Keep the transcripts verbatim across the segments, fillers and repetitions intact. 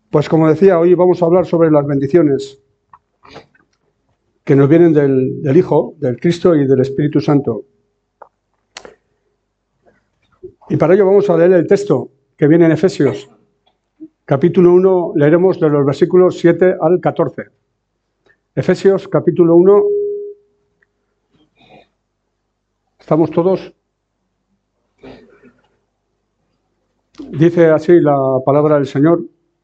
Pues como decía, hoy vamos a hablar sobre las bendiciones que nos vienen del, del Hijo, del Cristo y del Espíritu Santo. Y para ello vamos a leer el texto que viene en Efesios, capítulo uno, leeremos de los versículos siete al catorce. Efesios, capítulo uno. ¿Estamos todos? Dice así la palabra del Señor,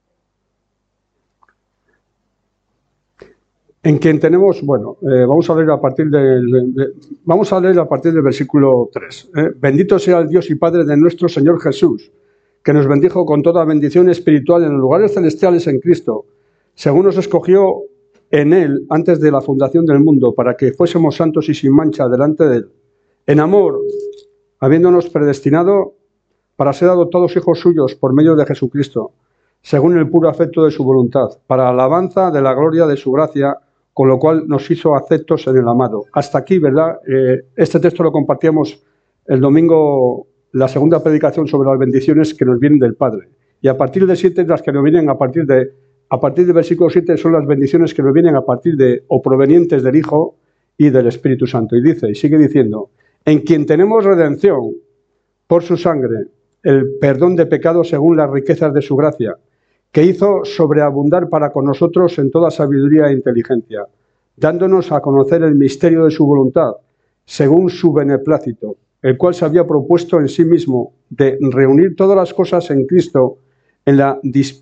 en quien tenemos, bueno, eh, vamos a leer a partir del, de, vamos a leer a partir del versículo tres. ¿eh? Bendito sea el Dios y Padre de nuestro Señor Jesús, que nos bendijo con toda bendición espiritual en los lugares celestiales en Cristo, según nos escogió en Él antes de la fundación del mundo, para que fuésemos santos y sin mancha delante de Él, en amor, habiéndonos predestinado para ser adoptados hijos suyos por medio de Jesucristo, según el puro afecto de su voluntad, para alabanza de la gloria de su gracia, con lo cual nos hizo aceptos en el amado. Hasta aquí, ¿verdad? Eh, este texto lo compartíamos el domingo, la segunda predicación sobre las bendiciones que nos vienen del Padre. Y a partir de siete, las que nos vienen a partir de, a partir del versículo siete, son las bendiciones que nos vienen a partir de, o provenientes del Hijo y del Espíritu Santo. Y dice, y sigue diciendo, en quien tenemos redención por su sangre, el perdón de pecados según las riquezas de su gracia, que hizo sobreabundar para con nosotros en toda sabiduría e inteligencia, dándonos a conocer el misterio de su voluntad, según su beneplácito, el cual se había propuesto en sí mismo de reunir todas las cosas en Cristo en la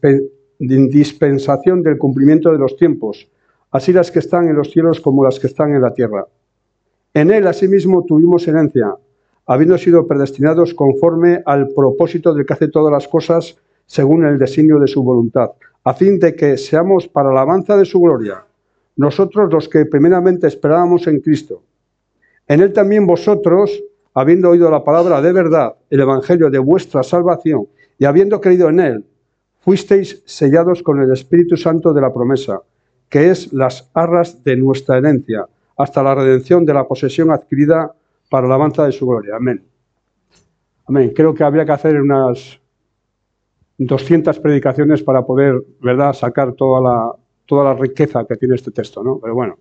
dispensación del cumplimiento de los tiempos, así las que están en los cielos como las que están en la tierra. En él, asimismo, tuvimos herencia, habiendo sido predestinados conforme al propósito del que hace todas las cosas según el designio de su voluntad, a fin de que seamos para la alabanza de su gloria, nosotros los que primeramente esperábamos en Cristo. En él también vosotros, habiendo oído la palabra de verdad, el evangelio de vuestra salvación, y habiendo creído en él, fuisteis sellados con el Espíritu Santo de la promesa, que es las arras de nuestra herencia, hasta la redención de la posesión adquirida para la alabanza de su gloria. Amén. Amén. Creo que habría que hacer unas doscientas predicaciones para poder, ¿verdad?, sacar toda la, toda la riqueza que tiene este texto, ¿no? Pero bueno.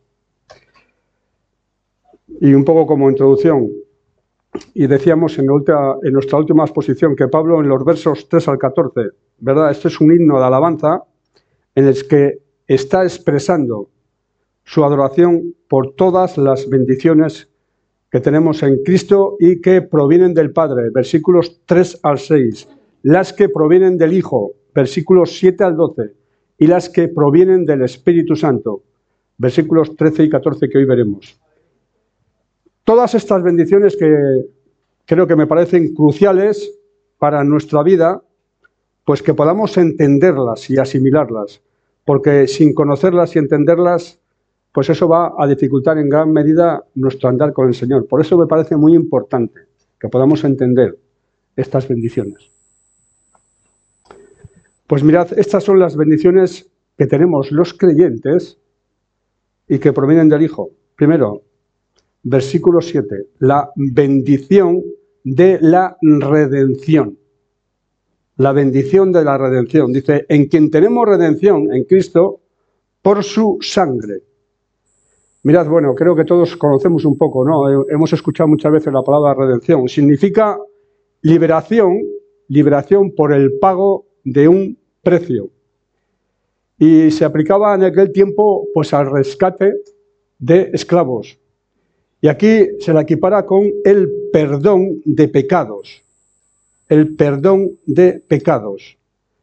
Y un poco como introducción, y decíamos en, ultima, en nuestra última exposición que Pablo en los versos tres al catorce, ¿verdad?, este es un himno de alabanza en el que está expresando su adoración por todas las bendiciones que tenemos en Cristo y que provienen del Padre, versículos tres al seis, las que provienen del Hijo, versículos siete al doce, y las que provienen del Espíritu Santo, versículos trece y catorce que hoy veremos. Todas estas bendiciones que creo que me parecen cruciales para nuestra vida, pues que podamos entenderlas y asimilarlas, porque sin conocerlas y entenderlas, pues eso va a dificultar en gran medida nuestro andar con el Señor. Por eso me parece muy importante que podamos entender estas bendiciones. Pues mirad, estas son las bendiciones que tenemos los creyentes y que provienen del Hijo. Primero, versículo siete, la bendición de la redención. La bendición de la redención. Dice, en quien tenemos redención, en Cristo, por su sangre. Mirad, bueno, creo que todos conocemos un poco, ¿no? Hemos escuchado muchas veces la palabra redención. Significa liberación, liberación por el pago de un precio. Y se aplicaba en aquel tiempo pues al rescate de esclavos. Y aquí se la equipara con el perdón de pecados. El perdón de pecados.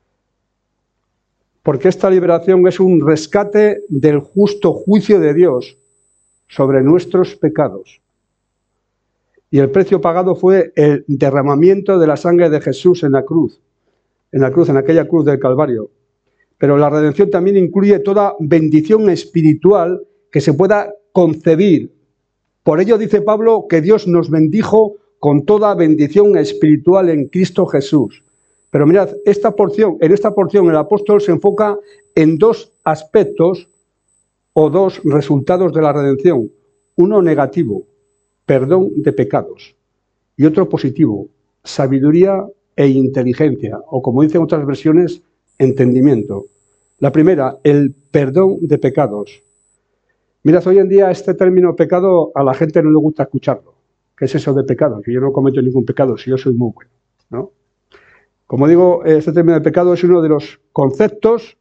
Porque esta liberación es un rescate del justo juicio de Dios sobre nuestros pecados. Y el precio pagado fue el derramamiento de la sangre de Jesús en la cruz. En la cruz, en aquella cruz del Calvario. Pero la redención también incluye toda bendición espiritual que se pueda concebir. Por ello dice Pablo que Dios nos bendijo con toda bendición espiritual en Cristo Jesús. Pero mirad, esta porción, en esta porción el apóstol se enfoca en dos aspectos o dos resultados de la redención. Uno negativo, perdón de pecados. Y otro positivo, sabiduría e inteligencia, o como dicen otras versiones, entendimiento. La primera, el perdón de pecados. Mirad, hoy en día este término pecado a la gente no le gusta escucharlo. ¿Qué es eso de pecado? Que yo no cometo ningún pecado, si yo soy muy bueno, ¿no? Como digo, este término de pecado es uno de los conceptos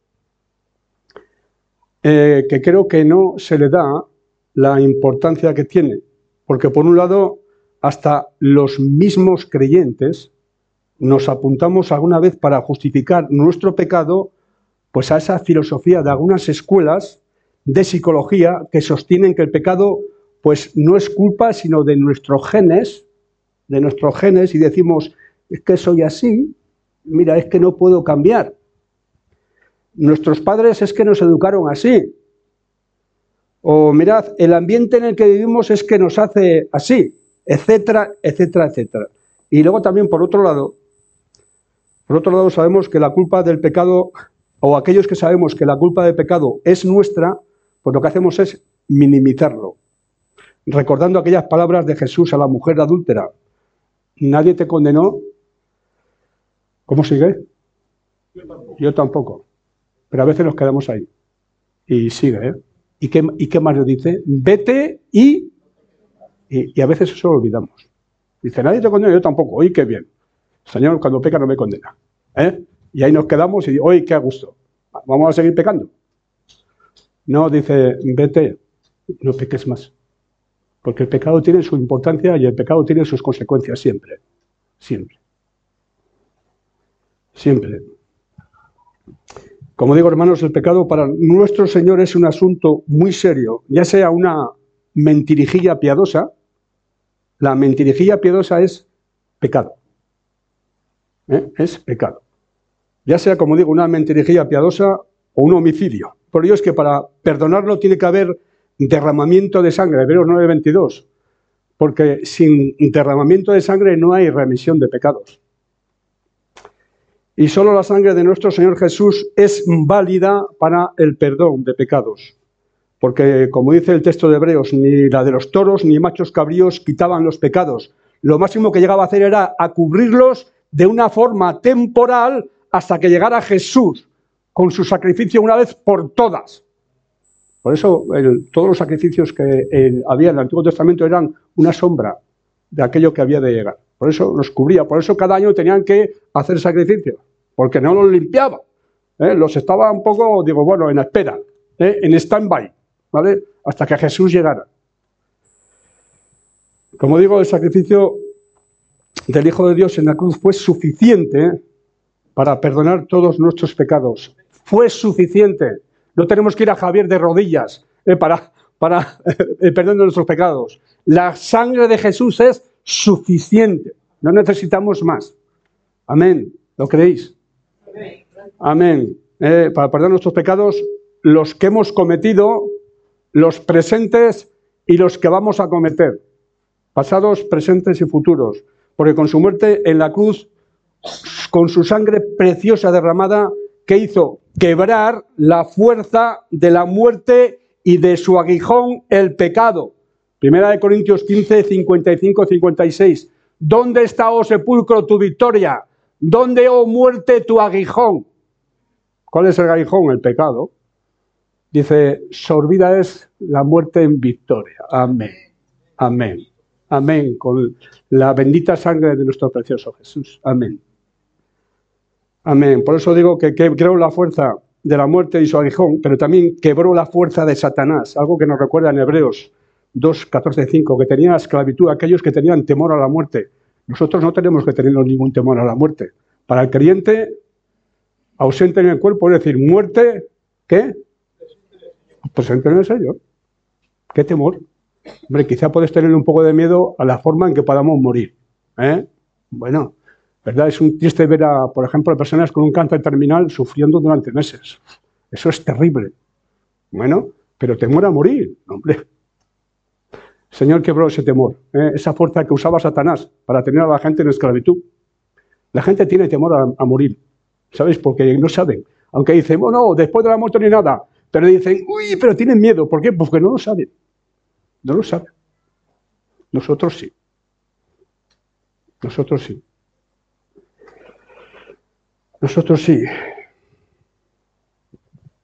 eh, que creo que no se le da la importancia que tiene. Porque por un lado, hasta los mismos creyentes nos apuntamos alguna vez para justificar nuestro pecado, pues a esa filosofía de algunas escuelas de psicología que sostienen que el pecado pues no es culpa sino de nuestros genes, de nuestros genes, y decimos, es que soy así, mira, es que no puedo cambiar. Nuestros padres es que nos educaron así. O mirad, el ambiente en el que vivimos es que nos hace así, etcétera, etcétera, etcétera. Y luego también, por otro lado, por otro lado sabemos que la culpa del pecado, o aquellos que sabemos que la culpa del pecado es nuestra, pues lo que hacemos es minimizarlo. Recordando aquellas palabras de Jesús a la mujer adúltera. Nadie te condenó. ¿Cómo sigue? Yo tampoco. Yo tampoco. Pero a veces nos quedamos ahí. Y sigue, ¿eh? ¿Y qué, y qué más le dice? Vete y, y... Y a veces eso lo olvidamos. Dice, nadie te condena, yo tampoco. Oye, qué bien. Señor, cuando peca no me condena. ¿Eh? Y ahí nos quedamos y, oye, qué a gusto. ¿Vamos a seguir pecando? No, dice, vete, no peques más. Porque el pecado tiene su importancia y el pecado tiene sus consecuencias siempre. Siempre. Siempre. Como digo, hermanos, el pecado para nuestro Señor es un asunto muy serio, ya sea una mentirijilla piadosa. La mentirijilla piadosa es pecado. ¿Eh? Es pecado. Ya sea, como digo, una mentirijilla piadosa o un homicidio. Por ello es que para perdonarlo tiene que haber derramamiento de sangre, Hebreos nueve veintidós, porque sin derramamiento de sangre no hay remisión de pecados. Y solo la sangre de nuestro Señor Jesús es válida para el perdón de pecados. Porque, como dice el texto de Hebreos, ni la de los toros ni machos cabríos quitaban los pecados. Lo máximo que llegaba a hacer era a cubrirlos de una forma temporal hasta que llegara Jesús con su sacrificio una vez por todas. Por eso el, todos los sacrificios que el, había en el Antiguo Testamento eran una sombra de aquello que había de llegar. Por eso los cubría, por eso cada año tenían que hacer sacrificios, porque no los limpiaba. ¿eh? Los estaba un poco, digo, bueno, en espera, ¿eh? en stand-by, ¿vale? Hasta que Jesús llegara. Como digo, el sacrificio del Hijo de Dios en la cruz fue suficiente para perdonar todos nuestros pecados. Fue suficiente. No tenemos que ir a Javier de rodillas eh, para, para el perdón de nuestros pecados. La sangre de Jesús es suficiente. No necesitamos más. Amén. ¿Lo creéis? Amén. Eh, para perdonar nuestros pecados, los que hemos cometido, los presentes y los que vamos a cometer. Pasados, presentes y futuros. Porque con su muerte en la cruz, con su sangre preciosa derramada, ¿qué hizo? Quebrar la fuerza de la muerte y de su aguijón, el pecado. Primera de Corintios quince, cincuenta y cinco, cincuenta y seis. ¿Dónde está, oh sepulcro, tu victoria? ¿Dónde, oh muerte, tu aguijón? ¿Cuál es el aguijón? El pecado. Dice, sorbida es la muerte en victoria. Amén. Amén. Amén. Con la bendita sangre de nuestro precioso Jesús. Amén. Amén. Por eso digo que quebró la fuerza de la muerte y su aguijón, pero también quebró la fuerza de Satanás. Algo que nos recuerda en Hebreos dos, catorce, cinco, que tenía esclavitud a aquellos que tenían temor a la muerte. Nosotros no tenemos que tener ningún temor a la muerte. Para el creyente, ausente en el cuerpo, es decir, muerte, ¿qué? Presente en el Señor. ¿Qué temor? Hombre, quizá puedes tener un poco de miedo a la forma en que podamos morir. ¿eh? Bueno, ¿verdad? Es un triste ver a, por ejemplo, a personas con un cáncer terminal sufriendo durante meses. Eso es terrible. Bueno, pero temor a morir, hombre. El Señor quebró ese temor, ¿eh? esa fuerza que usaba Satanás para tener a la gente en esclavitud. La gente tiene temor a, a morir, ¿sabéis? Porque no saben. Aunque dicen, bueno, no, después de la muerte ni nada. Pero dicen, uy, pero tienen miedo. ¿Por qué? Porque no lo saben. No lo saben. Nosotros sí. Nosotros sí. Nosotros sí.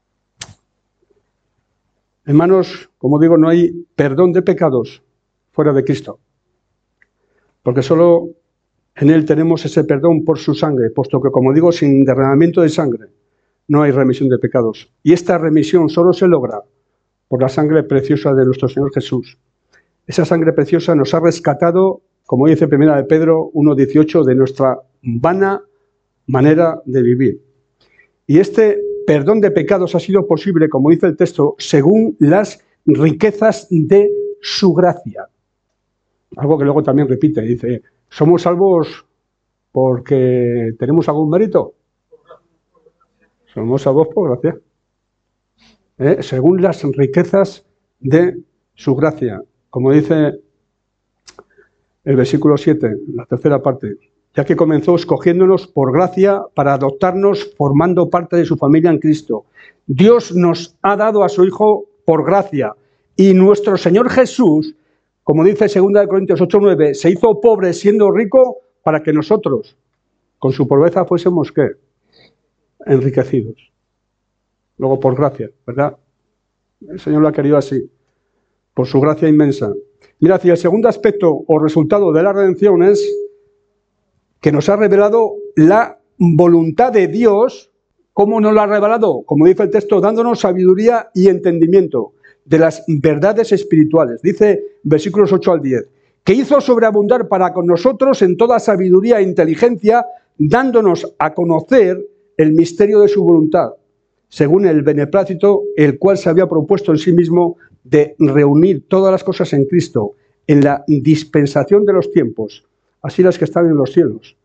Hermanos, como digo, no hay perdón de pecados fuera de Cristo, porque solo en Él tenemos ese perdón por su sangre, puesto que, como digo, sin derramamiento de sangre no hay remisión de pecados. Y esta remisión solo se logra por la sangre preciosa de nuestro Señor Jesús. Esa sangre preciosa nos ha rescatado, como dice primera de Pedro uno dieciocho, de nuestra vana manera de vivir. Y este perdón de pecados ha sido posible, como dice el texto, según las riquezas de su gracia. Algo que luego también repite, dice, ¿somos salvos porque tenemos algún mérito? Somos salvos por gracia. ¿Eh? Según las riquezas de su gracia. Como dice el versículo siete, la tercera parte, ya que comenzó escogiéndonos por gracia para adoptarnos formando parte de su familia en Cristo. Dios nos ha dado a su Hijo por gracia y nuestro Señor Jesús, como dice segunda de Corintios ocho nueve, se hizo pobre siendo rico para que nosotros, con su pobreza, fuésemos, ¿qué? Enriquecidos. Luego por gracia, ¿verdad? El Señor lo ha querido así, por su gracia inmensa. Mirad, y el segundo aspecto o resultado de la redención es que nos ha revelado la voluntad de Dios. ¿Cómo nos lo ha revelado? Como dice el texto, dándonos sabiduría y entendimiento de las verdades espirituales. Dice versículos ocho al diez, que hizo sobreabundar para con nosotros en toda sabiduría e inteligencia, dándonos a conocer el misterio de su voluntad, según el beneplácito, el cual se había propuesto en sí mismo de reunir todas las cosas en Cristo, en la dispensación de los tiempos, así las que están en los cielos,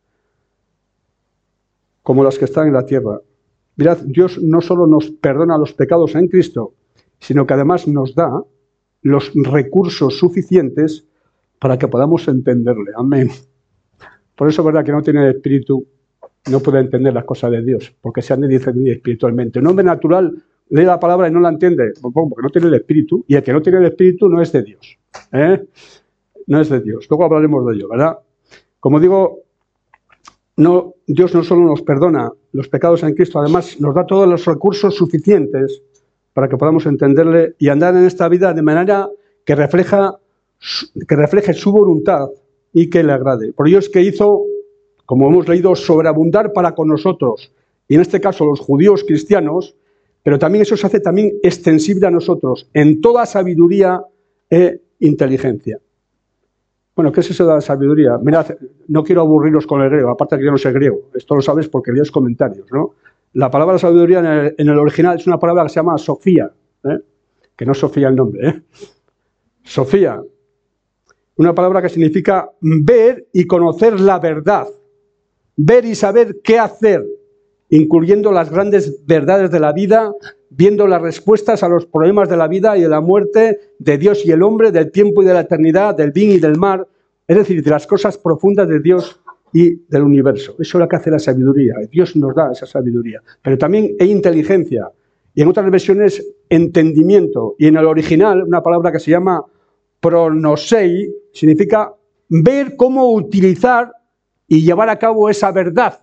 como las que están en la tierra. Mirad, Dios no solo nos perdona los pecados en Cristo, sino que además nos da los recursos suficientes para que podamos entenderle. Amén. Por eso es verdad que no tiene el espíritu, no puede entender las cosas de Dios, porque se han de discernir espiritualmente. Un hombre natural lee la palabra y no la entiende, porque no tiene el espíritu, y el que no tiene el espíritu no es de Dios. ¿eh? No es de Dios. Luego hablaremos de ello, ¿verdad? Como digo, no, Dios no solo nos perdona los pecados en Cristo, además nos da todos los recursos suficientes para que podamos entenderle y andar en esta vida de manera que, refleja, que refleje su voluntad y que le agrade. Por ello es que hizo, como hemos leído, sobreabundar para con nosotros, y en este caso los judíos cristianos, pero también eso se hace también extensible a nosotros, en toda sabiduría e inteligencia. Bueno, ¿qué es eso de la sabiduría? Mirad, no quiero aburriros con el griego, aparte que yo no sé griego, esto lo sabes porque lees comentarios, ¿no? La palabra sabiduría en el, en el original es una palabra que se llama Sofía, ¿eh? Que no es Sofía el nombre, ¿eh? Sofía, una palabra que significa ver y conocer la verdad, ver y saber qué hacer, incluyendo las grandes verdades de la vida, viendo las respuestas a los problemas de la vida y de la muerte, de Dios y el hombre, del tiempo y de la eternidad, del bien y del mal, es decir, de las cosas profundas de Dios y del universo. Eso es lo que hace la sabiduría. Dios nos da esa sabiduría. Pero también hay inteligencia. Y en otras versiones, entendimiento. Y en el original, una palabra que se llama pronosei, significa ver cómo utilizar y llevar a cabo esa verdad.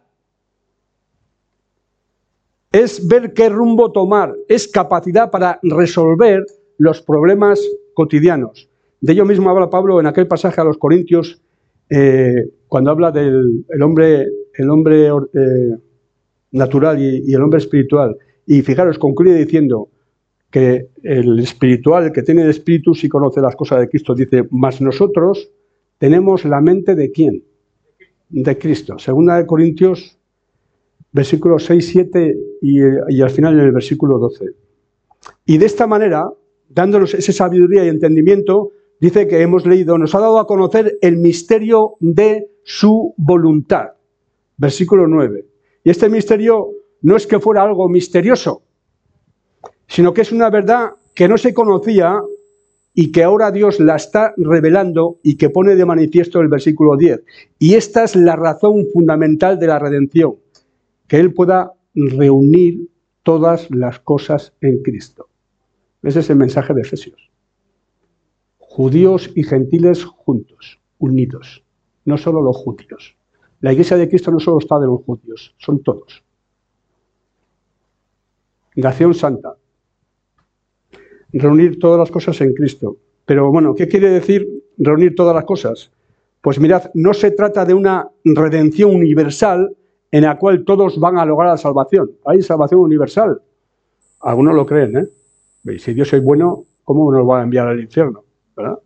Es ver qué rumbo tomar. Es capacidad para resolver los problemas cotidianos. De ello mismo habla Pablo en aquel pasaje a los Corintios, eh, cuando habla del el hombre, el hombre eh, natural y, y el hombre espiritual. Y fijaros, concluye diciendo que el espiritual, el que tiene el espíritu, sí conoce las cosas de Cristo. Dice, mas nosotros tenemos la mente ¿de quién? De Cristo. Segunda de Corintios, versículos seis, siete y, y al final en el versículo doce. Y de esta manera, dándonos esa sabiduría y entendimiento, dice que hemos leído, nos ha dado a conocer el misterio de su voluntad. Versículo nueve. Y este misterio no es que fuera algo misterioso, sino que es una verdad que no se conocía y que ahora Dios la está revelando y que pone de manifiesto el versículo diez. Y esta es la razón fundamental de la redención, que Él pueda reunir todas las cosas en Cristo. Ese es el mensaje de Efesios. Judíos y gentiles juntos, unidos, no solo los judíos. La iglesia de Cristo no solo está de los judíos, son todos. Nación santa. reunir todas las cosas en Cristo. Pero bueno, ¿qué quiere decir reunir todas las cosas? Pues mirad, no se trata de una redención universal en la cual todos van a lograr la salvación. Hay salvación universal. Algunos lo creen, ¿eh? Y si Dios es bueno, ¿cómo nos va a enviar al infierno? ¿Verdad?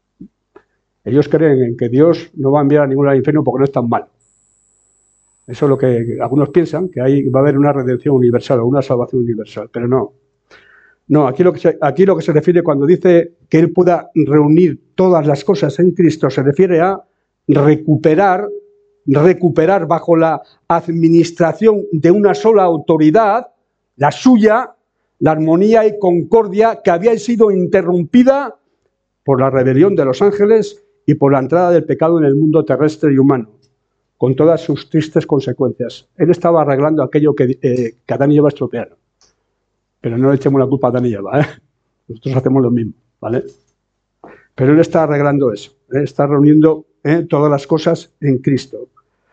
Ellos creen en que Dios no va a enviar a ninguno al infierno porque no es tan malo. Eso es lo que algunos piensan, que ahí va a haber una redención universal o una salvación universal, pero no. No, aquí lo, que se, aquí lo que se refiere cuando dice que Él pueda reunir todas las cosas en Cristo, se refiere a recuperar, recuperar bajo la administración de una sola autoridad, la suya, la armonía y concordia que había sido interrumpida por la rebelión de los ángeles y por la entrada del pecado en el mundo terrestre y humano, con todas sus tristes consecuencias. Él estaba arreglando aquello que, eh, que Adán y Eva estropearon. Pero no le echemos la culpa a Adán y Eva, ¿eh? Nosotros hacemos lo mismo, ¿vale? Pero Él está arreglando eso, ¿eh? Está reuniendo ¿eh? todas las cosas en Cristo.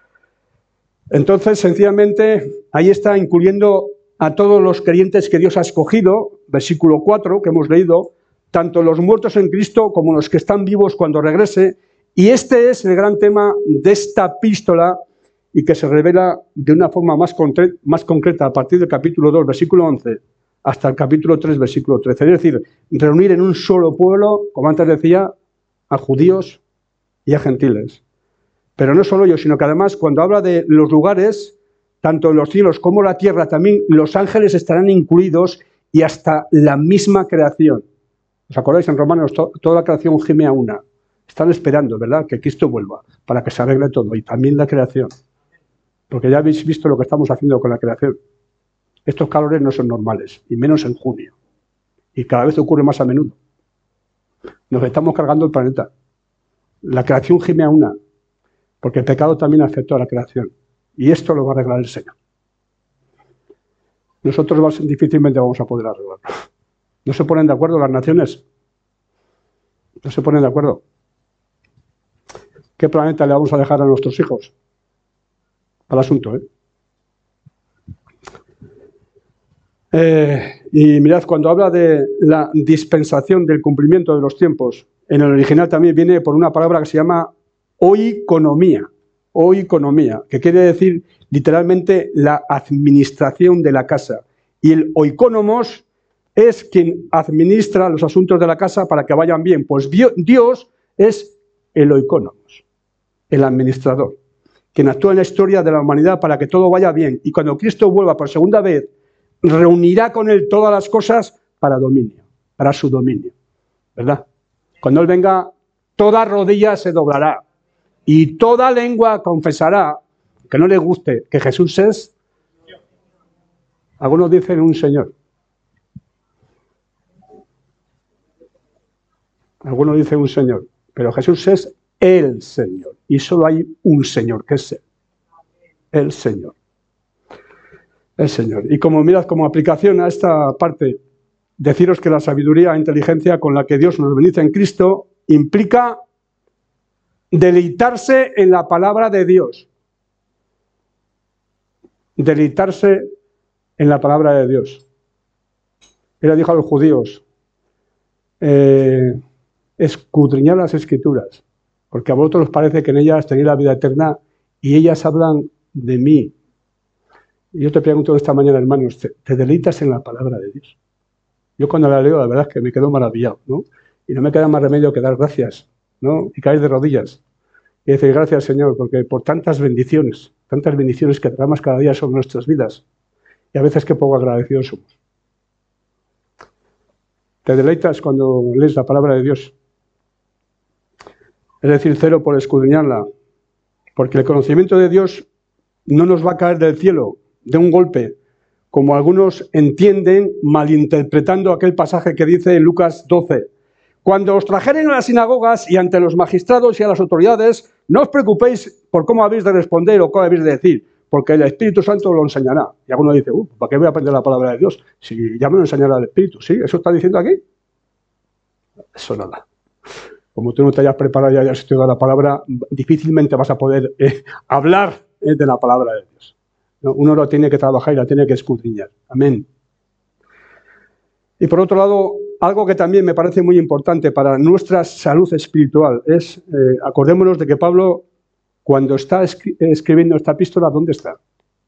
Entonces, sencillamente, ahí está incluyendo a todos los creyentes que Dios ha escogido, versículo cuatro, que hemos leído, tanto los muertos en Cristo como los que están vivos cuando regrese. Y este es el gran tema de esta epístola y que se revela de una forma más, concre- más concreta a partir del capítulo dos, versículo once, hasta el capítulo tres, versículo trece. Es decir, reunir en un solo pueblo, como antes decía, a judíos y a gentiles. Pero no solo ellos, sino que además cuando habla de los lugares, tanto en los cielos como en la tierra, también los ángeles estarán incluidos y hasta la misma creación. ¿Os acordáis? En Romanos to- toda la creación gime a una. Están esperando, ¿verdad?, que Cristo vuelva para que se arregle todo, y también la creación. Porque ya habéis visto lo que estamos haciendo con la creación. Estos calores no son normales, y menos en junio. Y cada vez ocurre más a menudo. Nos estamos cargando el planeta. La creación gime a una, porque el pecado también afectó a la creación. Y esto lo va a arreglar el Señor. Nosotros difícilmente vamos a poder arreglarlo. ¿No se ponen de acuerdo las naciones? ¿No se ponen de acuerdo? ¿Qué planeta le vamos a dejar a nuestros hijos? Al asunto, ¿eh? Eh, y mirad, cuando habla de la dispensación del cumplimiento de los tiempos, en el original también viene por una palabra que se llama oikonomía, oikonomía, que quiere decir literalmente la administración de la casa. Y el oikónomos es quien administra los asuntos de la casa para que vayan bien. Pues Dios es el oikónomos, el administrador, quien actúa en la historia de la humanidad para que todo vaya bien. Y cuando Cristo vuelva por segunda vez, reunirá con Él todas las cosas para dominio, para su dominio, ¿verdad? Cuando Él venga, toda rodilla se doblará y toda lengua confesará, que no le guste, que Jesús es, algunos dicen un Señor, algunos dicen un Señor, pero Jesús es el Señor, y solo hay un Señor, que es Él, el Señor. El Señor. Y como mirad, como aplicación a esta parte, deciros que la sabiduría e inteligencia con la que Dios nos bendice en Cristo implica deleitarse en la palabra de Dios. Deleitarse en la palabra de Dios. Él dijo a los judíos, eh, escudriñad las Escrituras, porque a vosotros os parece que en ellas tenéis la vida eterna y ellas hablan de mí. Y yo te pregunto esta mañana, hermanos, ¿te, ¿te deleitas en la palabra de Dios? Yo cuando la leo, la verdad es que me quedo maravillado, ¿no? Y no me queda más remedio que dar gracias, ¿no? Y caer de rodillas. Y decir, gracias, Señor, porque por tantas bendiciones, tantas bendiciones que derramas cada día sobre nuestras vidas. Y a veces qué poco agradecidos somos. ¿Te deleitas cuando lees la palabra de Dios? Es decir, cero por escudriñarla. Porque el conocimiento de Dios no nos va a caer del cielo de un golpe, como algunos entienden malinterpretando aquel pasaje que dice en Lucas doce. Cuando os trajeren a las sinagogas y ante los magistrados y a las autoridades, no os preocupéis por cómo habéis de responder o cómo habéis de decir, porque el Espíritu Santo lo enseñará. Y alguno dice, uh, ¿para qué voy a aprender la palabra de Dios? Si ya me lo enseñará el Espíritu. ¿Sí? ¿Eso está diciendo aquí? Eso nada. Como tú no te hayas preparado y hayas estudiado la palabra, difícilmente vas a poder eh, hablar eh, de la palabra de Dios. ¿No? Uno lo tiene que trabajar y la tiene que escudriñar. Amén. Y por otro lado, algo que también me parece muy importante para nuestra salud espiritual es, eh, acordémonos de que Pablo, cuando está escri escribiendo esta epístola, ¿dónde está?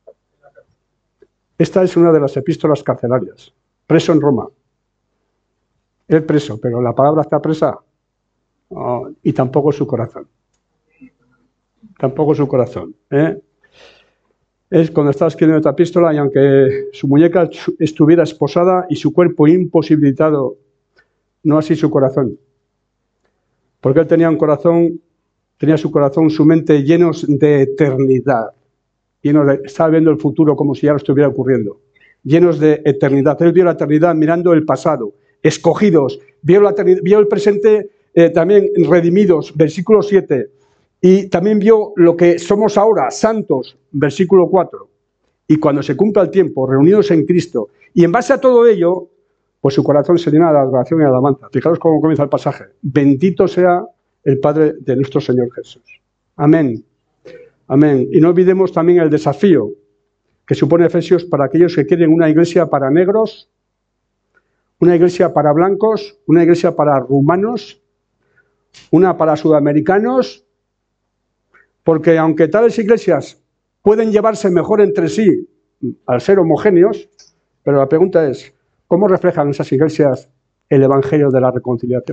Esta es una de las epístolas carcelarias, preso en Roma. Él preso, pero la palabra está presa, oh, y tampoco su corazón. Tampoco su corazón. ¿eh? Es cuando está escribiendo esta epístola y aunque su muñeca estuviera esposada y su cuerpo imposibilitado, no así su corazón. Porque él tenía un corazón, tenía su corazón, su mente llenos de eternidad. Llenos de, estaba viendo el futuro como si ya lo estuviera ocurriendo. Llenos de eternidad. Él vio la eternidad mirando el pasado. Escogidos. Vio, la vio el presente eh, también redimidos. Versículo siete. Y también vio lo que somos ahora, santos, versículo cuatro. Y cuando se cumpla el tiempo, reunidos en Cristo, y en base a todo ello, pues su corazón se llena de adoración y alabanza. Fijaros cómo comienza el pasaje. Bendito sea el Padre de nuestro Señor Jesús. Amén. Amén. Y no olvidemos también el desafío que supone Efesios para aquellos que quieren una iglesia para negros, una iglesia para blancos, una iglesia para rumanos, una para sudamericanos, porque aunque tales iglesias pueden llevarse mejor entre sí al ser homogéneos, pero la pregunta es, ¿cómo reflejan esas iglesias el evangelio de la reconciliación?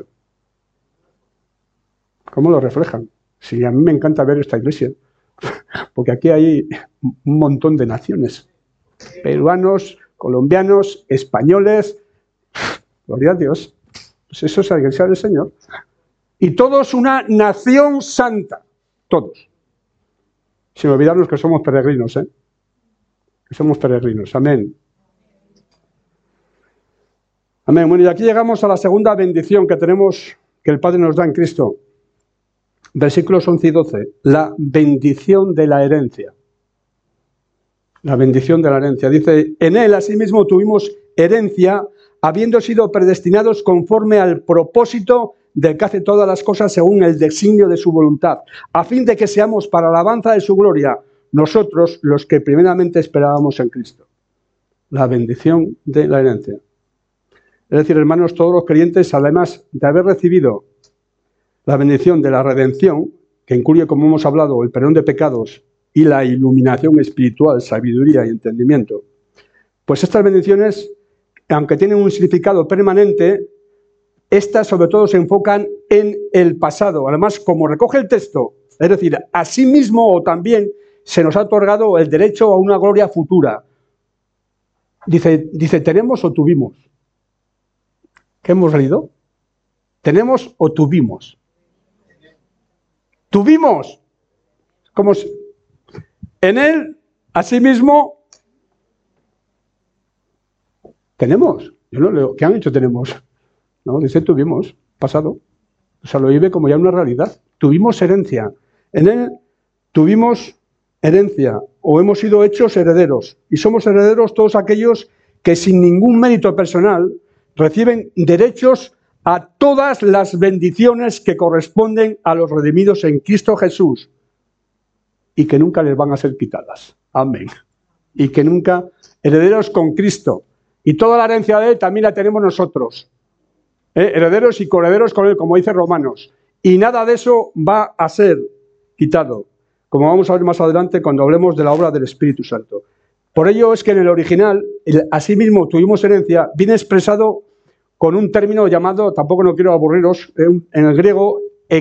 ¿Cómo lo reflejan? Sí, a mí me encanta ver esta iglesia, porque aquí hay un montón de naciones, peruanos, colombianos, españoles, gloria a Dios, pues eso es la iglesia del Señor. Y todos una nación santa, todos. Sin olvidarnos que somos peregrinos, ¿eh? Que somos peregrinos. Amén. Amén. Bueno, y aquí llegamos a la segunda bendición que tenemos, que el Padre nos da en Cristo. Versículos once y doce. La bendición de la herencia. La bendición de la herencia. Dice, en él asimismo tuvimos herencia, habiendo sido predestinados conforme al propósito del que hace todas las cosas según el designio de su voluntad, a fin de que seamos para alabanza de su gloria, nosotros los que primeramente esperábamos en Cristo. La bendición de la herencia. Es decir, hermanos, todos los creyentes, además de haber recibido la bendición de la redención, que incluye, como hemos hablado, el perdón de pecados y la iluminación espiritual, sabiduría y entendimiento, pues estas bendiciones, aunque tienen un significado permanente, estas sobre todo se enfocan en el pasado. Además, como recoge el texto, es decir, asimismo o también se nos ha otorgado el derecho a una gloria futura. Dice, dice ¿tenemos o tuvimos? ¿Qué hemos leído? ¿Tenemos o tuvimos? Tuvimos. Como si, en él, asimismo, tenemos. Yo no leo. ¿Qué han hecho tenemos? No, dice tuvimos, pasado. O sea, lo vive como ya una realidad. Tuvimos herencia. En él tuvimos herencia o hemos sido hechos herederos. Y somos herederos todos aquellos que sin ningún mérito personal reciben derechos a todas las bendiciones que corresponden a los redimidos en Cristo Jesús y que nunca les van a ser quitadas. Amén. Y que nunca, herederos con Cristo. Y toda la herencia de él también la tenemos nosotros. ¿Eh? Herederos y coherederos con él, como dice Romanos. Y nada de eso va a ser quitado, como vamos a ver más adelante cuando hablemos de la obra del Espíritu Santo. Por ello es que en el original, el, asimismo tuvimos herencia, viene expresado con un término llamado, tampoco no quiero aburriros, en, en el griego,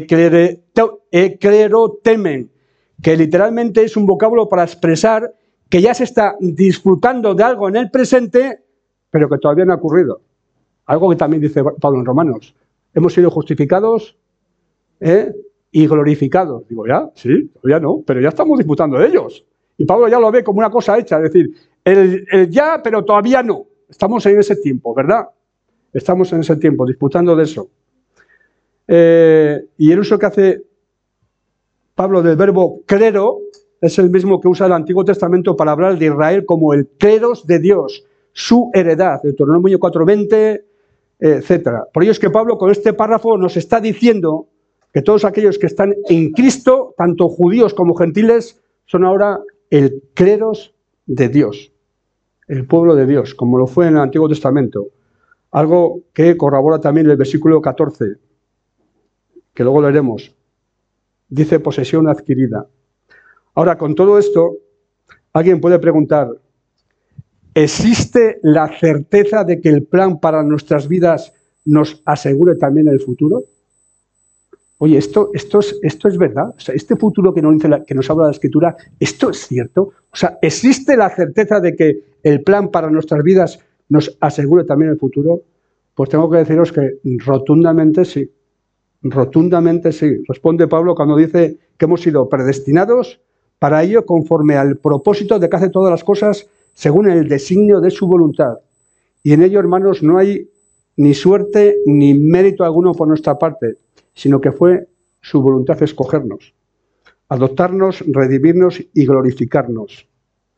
eklerotemen, que literalmente es un vocablo para expresar que ya se está disfrutando de algo en el presente, pero que todavía no ha ocurrido. Algo que también dice Pablo en Romanos. Hemos sido justificados ¿eh? y glorificados. Digo, ya, sí, todavía no, pero ya estamos disfrutando de ellos. Y Pablo ya lo ve como una cosa hecha, es decir, el, el ya, pero todavía no. Estamos en ese tiempo, ¿verdad? Estamos en ese tiempo, disfrutando de eso. Eh, y el uso que hace Pablo del verbo clero es el mismo que usa el Antiguo Testamento para hablar de Israel como el cleros de Dios, su heredad, Deuteronomio cuatro veinte, etcétera. Por ello es que Pablo con este párrafo nos está diciendo que todos aquellos que están en Cristo, tanto judíos como gentiles, son ahora el cleros de Dios, el pueblo de Dios, como lo fue en el Antiguo Testamento. Algo que corrobora también el versículo catorce, que luego leeremos. Dice posesión adquirida. Ahora, con todo esto, alguien puede preguntar, ¿existe la certeza de que el plan para nuestras vidas nos asegure también el futuro? Oye, esto, esto, es, esto es verdad. O sea, este futuro que nos, dice la, que nos habla la Escritura, ¿esto es cierto? O sea, ¿existe la certeza de que el plan para nuestras vidas nos asegure también el futuro? Pues tengo que deciros que rotundamente sí. Rotundamente sí. Responde Pablo cuando dice que hemos sido predestinados para ello conforme al propósito de que hace todas las cosas según el designio de su voluntad. Y en ello, hermanos, no hay ni suerte ni mérito alguno por nuestra parte, sino que fue su voluntad escogernos, adoptarnos, redimirnos y glorificarnos.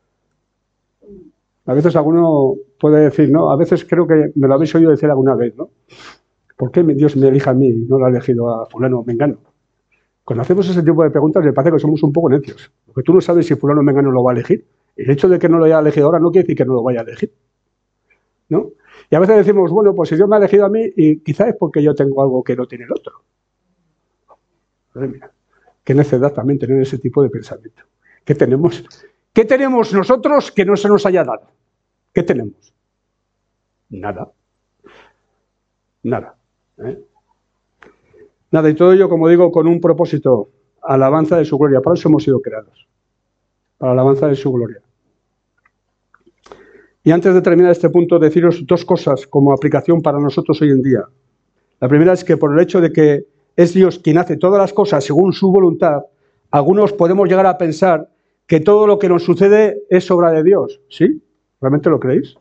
A veces alguno puede decir, ¿no? A veces creo que me lo habéis oído decir alguna vez, ¿no? ¿Por qué Dios me elija a mí y no lo ha elegido a fulano o mengano? Cuando hacemos ese tipo de preguntas me parece que somos un poco necios, porque tú no sabes si fulano o mengano lo va a elegir. El hecho de que no lo haya elegido ahora no quiere decir que no lo vaya a elegir, ¿no? Y a veces decimos, bueno, pues si Dios me ha elegido a mí, y quizás es porque yo tengo algo que no tiene el otro. Madre mía, qué necedad también tener ese tipo de pensamiento. ¿Qué tenemos? ¿Qué tenemos nosotros que no se nos haya dado? ¿Qué tenemos? Nada. Nada. ¿eh? Nada, y todo ello, como digo, con un propósito, alabanza de su gloria. Para eso hemos sido creados. Para la alabanza de su gloria. Y antes de terminar este punto, deciros dos cosas como aplicación para nosotros hoy en día. La primera es que por el hecho de que es Dios quien hace todas las cosas según su voluntad, algunos podemos llegar a pensar que todo lo que nos sucede es obra de Dios. ¿Sí? ¿Realmente lo creéis?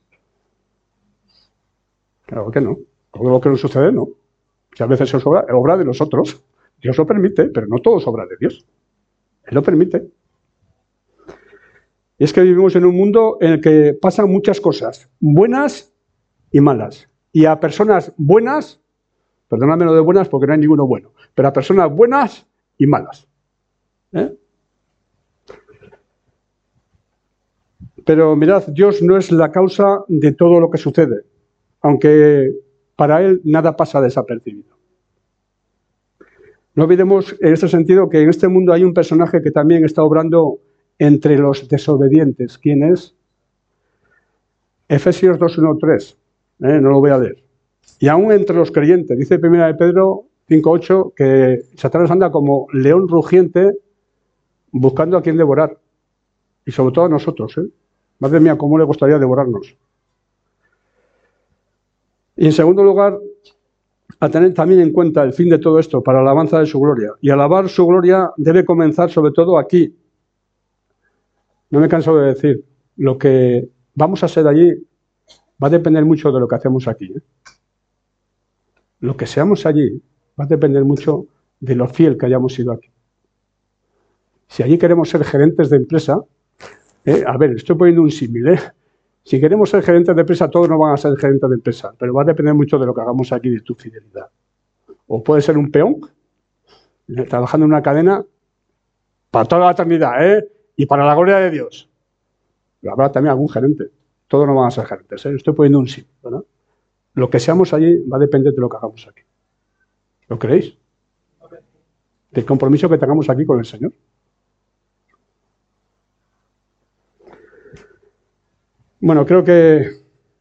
Claro que no. Todo lo que nos sucede no. Si a veces es obra, es obra de nosotros. Dios lo permite, pero no todo es obra de Dios. Él lo permite. Y es que vivimos en un mundo en el que pasan muchas cosas, buenas y malas. Y a personas buenas, perdóname lo de buenas porque no hay ninguno bueno, pero a personas buenas y malas. ¿Eh? Pero mirad, Dios no es la causa de todo lo que sucede, aunque para Él nada pasa desapercibido. No olvidemos en este sentido que en este mundo hay un personaje que también está obrando entre los desobedientes. ¿Quién es? Efesios dos, uno, tres. ¿Eh? No lo voy a leer. Y aún entre los creyentes. Dice primera de Pedro cinco, ocho que Satanás anda como león rugiente buscando a quien devorar. Y sobre todo a nosotros. ¿eh? Madre mía, cómo le gustaría devorarnos. Y en segundo lugar, a tener también en cuenta el fin de todo esto para la alabanza de su gloria. Y alabar su gloria debe comenzar sobre todo aquí. No me canso de decir, lo que vamos a ser allí va a depender mucho de lo que hacemos aquí. ¿eh? Lo que seamos allí va a depender mucho de lo fiel que hayamos sido aquí. Si allí queremos ser gerentes de empresa, ¿eh? a ver, estoy poniendo un símil, ¿eh? Si queremos ser gerentes de empresa, todos no van a ser gerentes de empresa, pero va a depender mucho de lo que hagamos aquí, de tu fidelidad. O puede ser un peón, trabajando en una cadena para toda la eternidad, ¿eh? Y para la gloria de Dios. Pero habrá también algún gerente. Todos no van a ser gerentes, ¿eh? Estoy poniendo un sí, ¿verdad? Lo que seamos allí va a depender de lo que hagamos aquí. ¿Lo creéis? Del compromiso que tengamos aquí con el Señor. Bueno, creo que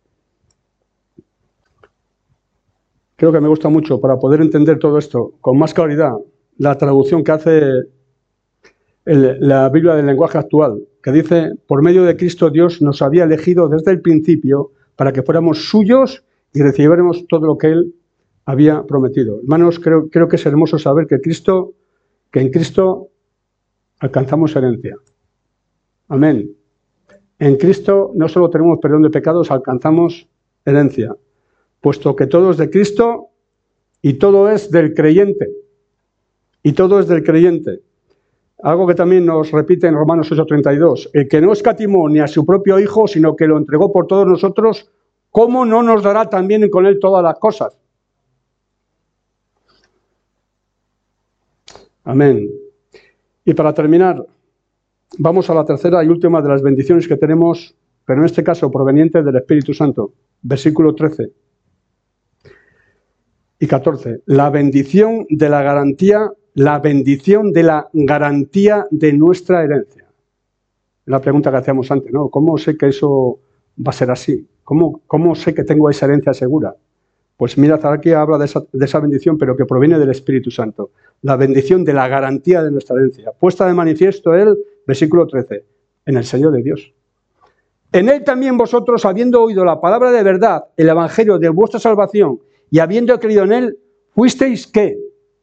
creo que me gusta mucho para poder entender todo esto con más claridad la traducción que hace el, la Biblia del lenguaje actual, que dice, por medio de Cristo Dios nos había elegido desde el principio para que fuéramos suyos y recibiéramos todo lo que Él había prometido. Hermanos, creo, creo que es hermoso saber que Cristo, que en Cristo alcanzamos herencia. Amén. En Cristo no solo tenemos perdón de pecados, alcanzamos herencia, puesto que todo es de Cristo y todo es del creyente. Y todo es del creyente. Algo que también nos repite en Romanos ocho treinta y dos. El que no escatimó ni a su propio Hijo, sino que lo entregó por todos nosotros, ¿cómo no nos dará también con Él todas las cosas? Amén. Y para terminar, vamos a la tercera y última de las bendiciones que tenemos, pero en este caso proveniente del Espíritu Santo. Versículo trece. y catorce. La bendición de la garantía, la bendición de la garantía de nuestra herencia. La pregunta que hacíamos antes, ¿no? ¿Cómo sé que eso va a ser así? ¿Cómo, cómo sé que tengo esa herencia segura? Pues mira, aquí habla de esa, de esa bendición, pero que proviene del Espíritu Santo. La bendición de la garantía de nuestra herencia. Puesta de manifiesto el versículo trece, en el Señor de Dios. En él también vosotros, habiendo oído la palabra de verdad, el evangelio de vuestra salvación, y habiendo creído en él, fuisteis, ¿qué?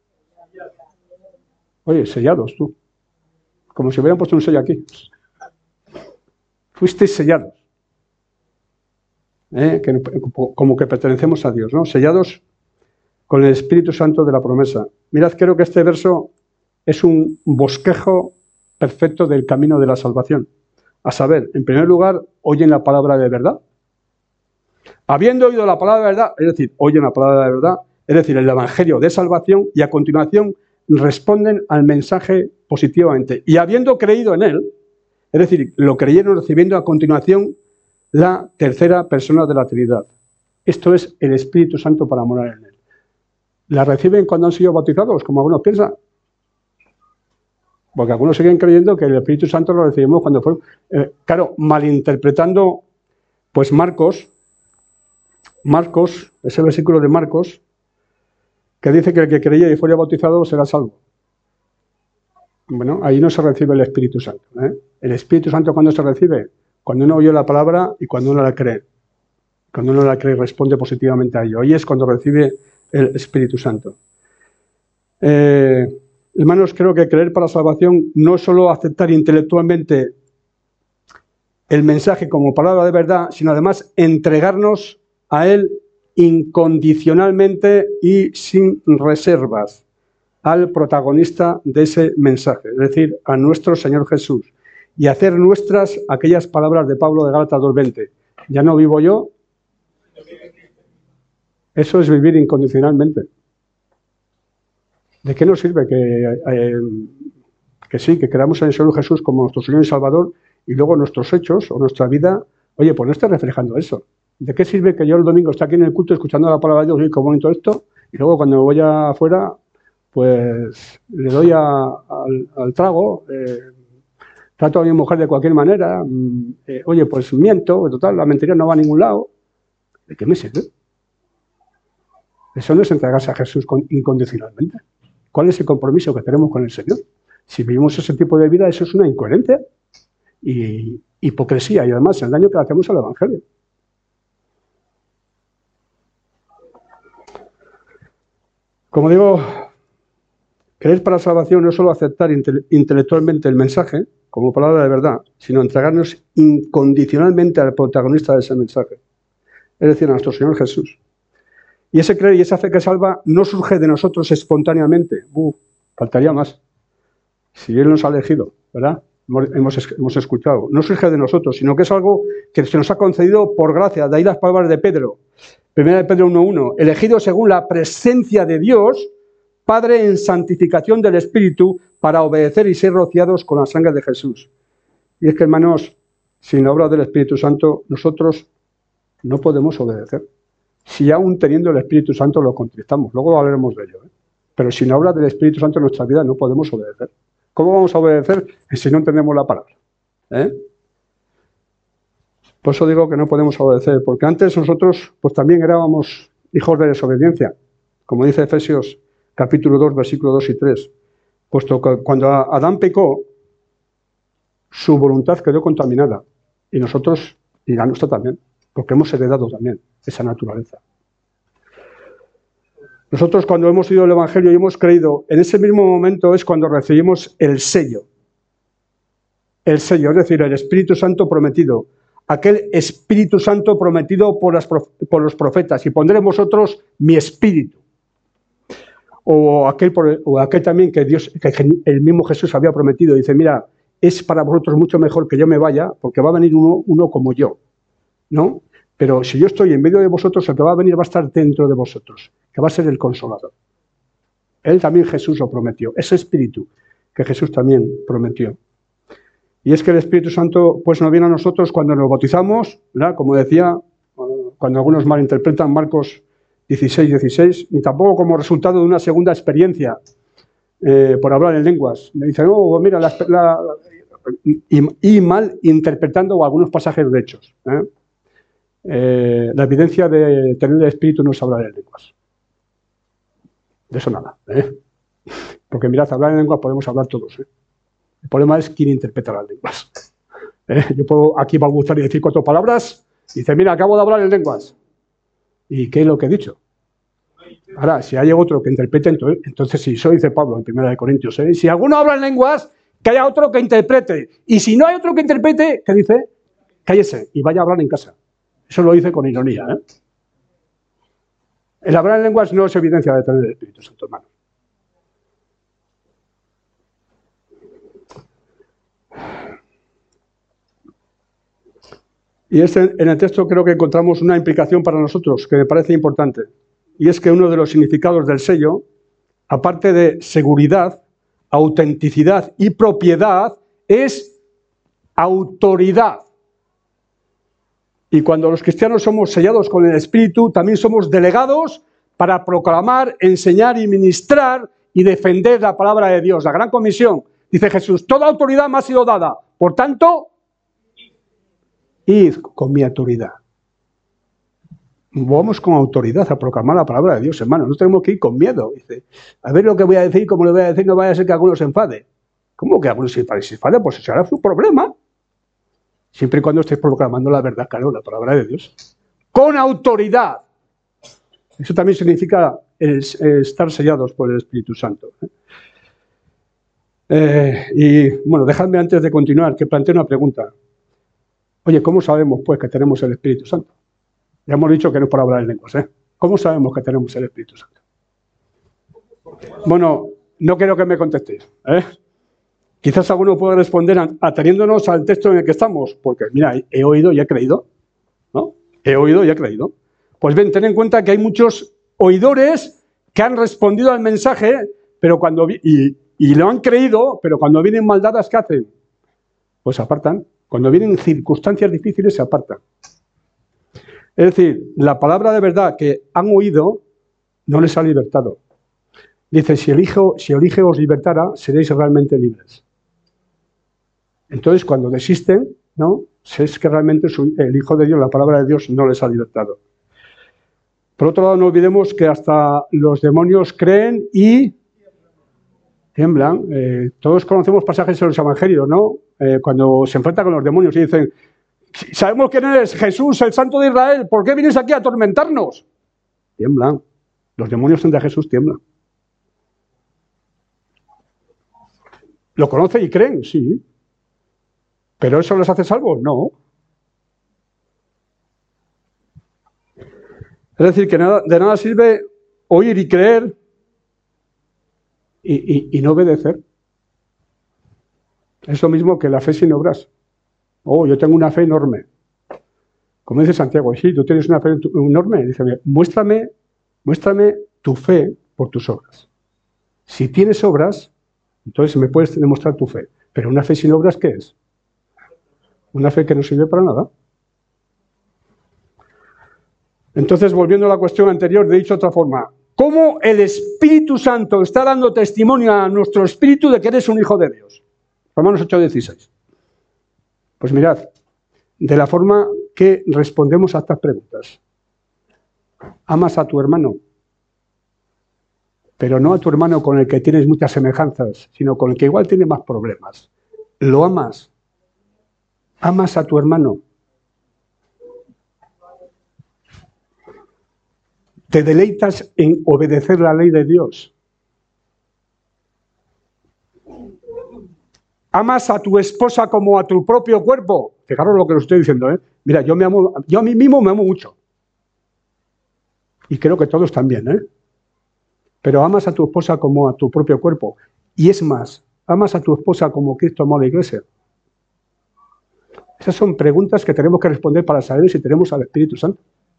Oye, sellados tú. Como si hubieran puesto un sello aquí. Fuisteis sellados. ¿Eh? Que, como que pertenecemos a Dios, ¿no? Sellados con el Espíritu Santo de la promesa. Mirad, creo que este verso es un bosquejo perfecto del camino de la salvación. A saber, en primer lugar, oyen la palabra de verdad. Habiendo oído la palabra de verdad, es decir, oyen la palabra de verdad, es decir, el evangelio de salvación, y a continuación responden al mensaje positivamente. Y habiendo creído en él, es decir, lo creyeron recibiendo a continuación la tercera persona de la Trinidad. Esto es el Espíritu Santo para morar en él. ¿La reciben cuando han sido bautizados, como algunos piensan? Porque algunos siguen creyendo que el Espíritu Santo lo recibimos cuando fue... Eh, claro, malinterpretando, pues Marcos, Marcos, ese versículo de Marcos, que dice que el que creyera y fuera bautizado será salvo. Bueno, ahí no se recibe el Espíritu Santo. ¿eh? El Espíritu Santo, ¿cuándo se recibe? Cuando uno oye la palabra y cuando uno la cree. Cuando uno la cree y responde positivamente a ello. Ahí es cuando recibe el Espíritu Santo. Eh, hermanos, creo que creer para salvación no es solo aceptar intelectualmente el mensaje como palabra de verdad, sino además entregarnos a él incondicionalmente y sin reservas al protagonista de ese mensaje, es decir, a nuestro Señor Jesús. Y hacer nuestras aquellas palabras de Pablo de Gálatas dos veinte. Ya no vivo yo. Eso es vivir incondicionalmente. ¿De qué nos sirve que, eh, que sí, que creamos en el Señor Jesús como nuestro Señor y Salvador y luego nuestros hechos o nuestra vida, oye, pues no esté reflejando eso? ¿De qué sirve que yo el domingo esté aquí en el culto escuchando la palabra de Dios y qué bonito esto, y luego cuando me voy afuera, pues le doy a, al, al trago, eh, trato a mi mujer de cualquier manera, eh, oye, pues miento, total, la mentira no va a ningún lado? ¿De qué me sirve? Eso no es entregarse a Jesús con, incondicionalmente. ¿Cuál es el compromiso que tenemos con el Señor? Si vivimos ese tipo de vida, eso es una incoherencia y hipocresía, y además el daño que le hacemos al Evangelio. Como digo, creer para salvación no es solo aceptar inte- intelectualmente el mensaje como palabra de verdad, sino entregarnos incondicionalmente al protagonista de ese mensaje, es decir, a nuestro Señor Jesús. Y ese creer y esa fe que salva no surge de nosotros espontáneamente. Uh, faltaría más. Si Él nos ha elegido, ¿verdad? Hemos, hemos escuchado. No surge de nosotros, sino que es algo que se nos ha concedido por gracia. De ahí las palabras de Pedro. Primera de Pedro uno uno. Elegido según la presencia de Dios, Padre en santificación del Espíritu, para obedecer y ser rociados con la sangre de Jesús. Y es que, hermanos, sin la obra del Espíritu Santo, nosotros no podemos obedecer. Si aún teniendo el Espíritu Santo lo contristamos, luego hablaremos de ello, ¿eh? Pero sin la obra del Espíritu Santo en nuestra vida no podemos obedecer. ¿Cómo vamos a obedecer si no entendemos la palabra? ¿Eh? Por eso digo que no podemos obedecer, porque antes nosotros pues también éramos hijos de desobediencia, como dice Efesios capítulo dos, versículos dos y tres. Puesto que cuando Adán pecó, su voluntad quedó contaminada, y nosotros, y la nuestra también, porque hemos heredado también esa naturaleza. Nosotros cuando hemos oído el Evangelio y hemos creído, en ese mismo momento es cuando recibimos el sello. El sello, es decir, el Espíritu Santo prometido. Aquel Espíritu Santo prometido por, las, por los profetas. Y pondré en vosotros mi espíritu. O aquel, o aquel también que Dios, que el mismo Jesús había prometido. Dice, mira, es para vosotros mucho mejor que yo me vaya, porque va a venir uno, uno como yo. ¿No? Pero si yo estoy en medio de vosotros, el que va a venir va a estar dentro de vosotros, que va a ser el Consolador. Él también Jesús lo prometió, ese Espíritu que Jesús también prometió. Y es que el Espíritu Santo pues nos viene a nosotros cuando nos bautizamos, ¿verdad? Como decía, cuando algunos malinterpretan Marcos dieciséis, dieciséis, ni tampoco como resultado de una segunda experiencia eh, por hablar en lenguas. Me dicen, oh, mira, la, la, y, y mal interpretando algunos pasajes de Hechos. ¿eh? Eh, la evidencia de tener el espíritu no es hablar en lenguas. De eso nada. ¿eh? Porque mirad, hablar en lenguas podemos hablar todos. ¿eh? El problema es quién interpreta las lenguas. ¿eh? Yo puedo aquí balbucear y decir cuatro palabras. Y dice, mira, acabo de hablar en lenguas. ¿Y qué es lo que he dicho? Ahora, si hay otro que interprete, entonces, entonces si eso dice Pablo en primera de Corintios seis, si alguno habla en lenguas, que haya otro que interprete. Y si no hay otro que interprete, ¿qué dice? Cállese y vaya a hablar en casa. Eso lo dice con ironía. ¿eh? El hablar en lenguas no es evidencia de tener el Espíritu Santo, hermano. Y este, en el texto creo que encontramos una implicación para nosotros que me parece importante. Y es que uno de los significados del sello, aparte de seguridad, autenticidad y propiedad, es autoridad. Y cuando los cristianos somos sellados con el Espíritu, también somos delegados para proclamar, enseñar y ministrar y defender la palabra de Dios. La gran comisión, dice Jesús, toda autoridad me ha sido dada. Por tanto, id con mi autoridad. Vamos con autoridad a proclamar la palabra de Dios, hermano. No tenemos que ir con miedo. Dice, a ver lo que voy a decir, cómo lo voy a decir, no vaya a ser que alguno se enfade. ¿Cómo que alguno se enfade? Si se enfade, pues eso será su problema. Siempre y cuando estés proclamando la verdad, claro, la palabra de Dios. Con autoridad. Eso también significa el, el estar sellados por el Espíritu Santo. Eh, y, bueno, dejadme antes de continuar que plantee una pregunta. Oye, ¿cómo sabemos, pues, que tenemos el Espíritu Santo? Ya hemos dicho que no es por hablar en lenguas, ¿eh? ¿Cómo sabemos que tenemos el Espíritu Santo? Bueno, no quiero que me contestéis, ¿eh? Quizás alguno pueda responder ateniéndonos al texto en el que estamos, porque, mira, he oído y he creído, ¿no? He oído y he creído. Pues bien, ten en cuenta que hay muchos oidores que han respondido al mensaje, pero cuando y, y lo han creído, pero cuando vienen maldadas, ¿qué hacen? Pues se apartan. Cuando vienen circunstancias difíciles, se apartan. Es decir, la palabra de verdad que han oído no les ha libertado. Dice, si el Hijo, si el Hijo os libertara, seréis realmente libres. Entonces, cuando desisten, ¿no? Es que realmente su, el Hijo de Dios, la palabra de Dios, no les ha libertado. Por otro lado, no olvidemos que hasta los demonios creen y tiemblan. Eh, todos conocemos pasajes en los evangelios, ¿no? Eh, cuando se enfrentan con los demonios y dicen, sabemos quién eres, Jesús, el Santo de Israel, ¿por qué vienes aquí a atormentarnos? Tiemblan. Los demonios de Jesús tiemblan. ¿Lo conocen y creen? Sí. ¿Pero eso les hace salvos? No. Es decir, que nada, de nada sirve oír y creer y, y, y no obedecer. Es lo mismo que la fe sin obras. Oh, yo tengo una fe enorme. Como dice Santiago, sí, tú tienes una fe enorme. Dice, muéstrame, muéstrame tu fe por tus obras. Si tienes obras, entonces me puedes demostrar tu fe. Pero una fe sin obras, ¿qué es? Una fe que no sirve para nada. Entonces, volviendo a la cuestión anterior, de dicho de otra forma, ¿cómo el Espíritu Santo está dando testimonio a nuestro espíritu de que eres un hijo de Dios? Romanos ocho, dieciséis. Pues mirad, de la forma que respondemos a estas preguntas. ¿Amas a tu hermano? Pero no a tu hermano con el que tienes muchas semejanzas, sino con el que igual tiene más problemas. ¿Lo amas? ¿Amas a tu hermano? ¿Te deleitas en obedecer la ley de Dios? ¿Amas a tu esposa como a tu propio cuerpo? Fijaros lo que os estoy diciendo, ¿eh? Mira, yo me amo, yo a mí mismo me amo mucho. Y creo que todos también, ¿eh? Pero amas a tu esposa como a tu propio cuerpo. Y es más, amas a tu esposa como Cristo amó a la iglesia. Esas son preguntas que tenemos que responder para saber si tenemos al Espíritu Santo.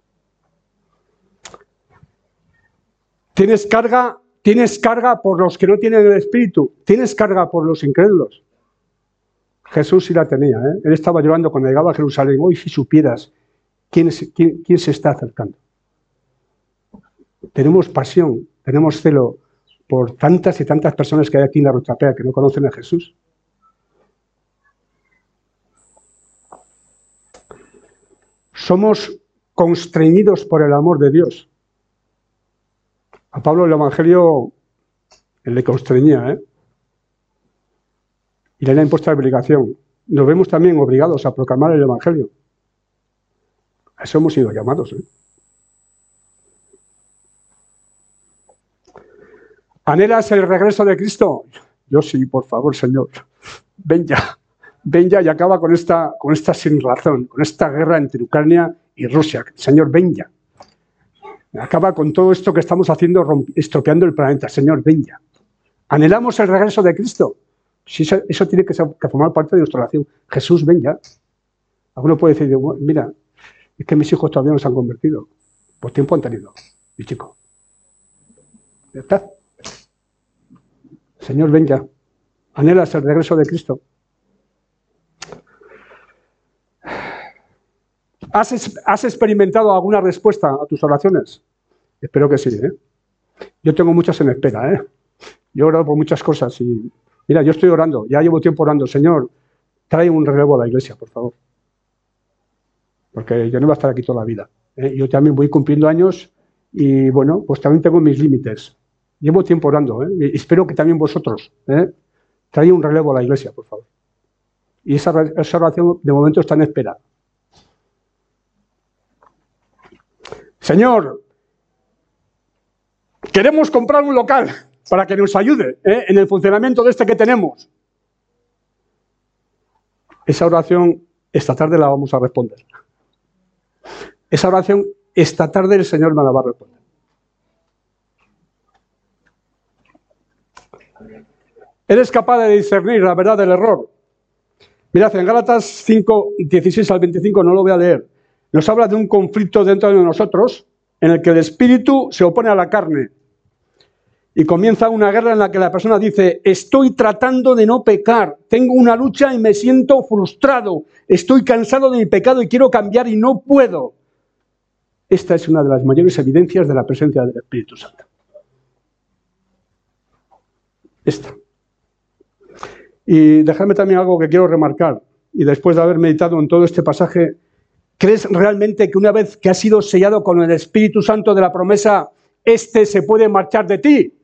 ¿Tienes carga, tienes carga por los que no tienen el Espíritu? ¿Tienes carga por los incrédulos? Jesús sí la tenía, ¿eh? Él estaba llorando cuando llegaba a Jerusalén. Hoy si supieras quién, es, quién, quién se está acercando. tenemos pasión, tenemos celo por tantas y tantas personas que hay aquí en la Ruchapea que no conocen a Jesús. Somos constreñidos por el amor de Dios. A Pablo el Evangelio le constreñía, ¿eh? Y le era impuesta la obligación. Nos vemos también obligados a proclamar el Evangelio. A eso hemos sido llamados, ¿eh? ¿Anhelas el regreso de Cristo? Yo sí, por favor, Señor. Ven ya. Ven ya y acaba con esta, con esta sin razón, con esta guerra entre Ucrania y Rusia. Señor, ven ya. Acaba con todo esto que estamos haciendo, estropeando el planeta. Señor, ven ya. ¿Anhelamos el regreso de Cristo? Sí, eso, eso tiene que, ser, que formar parte de nuestra oración. Jesús, ven ya. Alguno puede decir, mira, es que mis hijos todavía no se han convertido. Pues tiempo han tenido, mi chico. ¿Ya está? Señor, ven ya. ¿Anhelas el regreso de Cristo? ¿Has, ¿Has experimentado alguna respuesta a tus oraciones? Espero que sí, ¿eh? Yo tengo muchas en espera, ¿eh? Yo he orado por muchas cosas y... Mira, yo estoy orando, ya llevo tiempo orando. Señor, trae un relevo a la iglesia, por favor. Porque yo no voy a estar aquí toda la vida, ¿eh? Yo también voy cumpliendo años y, bueno, pues también tengo mis límites. Llevo tiempo orando, ¿eh? Y espero que también vosotros, ¿eh? Trae un relevo a la iglesia, por favor. Y esa, esa oración, de momento, está en espera. Señor, queremos comprar un local para que nos ayude, ¿eh? En el funcionamiento de este que tenemos. Esa oración, esta tarde la vamos a responder. Esa oración, esta tarde el Señor me la va a responder. ¿Eres capaz de discernir la verdad del error? Mirad, en Gálatas cinco, dieciséis al veinticinco, no lo voy a leer, nos habla de un conflicto dentro de nosotros en el que el espíritu se opone a la carne. Y comienza una guerra en la que la persona dice, estoy tratando de no pecar, tengo una lucha y me siento frustrado, estoy cansado de mi pecado y quiero cambiar y no puedo. Esta es una de las mayores evidencias de la presencia del Espíritu Santo. Esta. Y dejadme también algo que quiero remarcar, y después de haber meditado en todo este pasaje, ¿crees realmente que una vez que has sido sellado con el Espíritu Santo de la promesa, este se puede marchar de ti?